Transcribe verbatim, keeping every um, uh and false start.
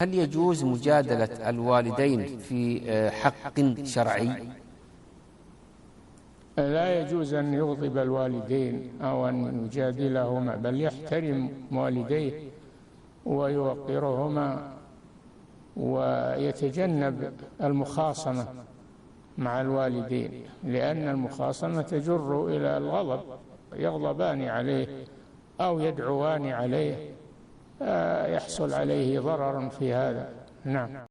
هل يجوز مجادلة الوالدين في حق شرعي؟ لا يجوز أن يغضب الوالدين أو أن يجادلهما، بل يحترم والديه ويوقرهما ويتجنب المخاصمة مع الوالدين، لأن المخاصمة تجر إلى الغضب، يغضبان عليه أو يدعوان عليه، يحصل عليه ضرر في هذا. نعم.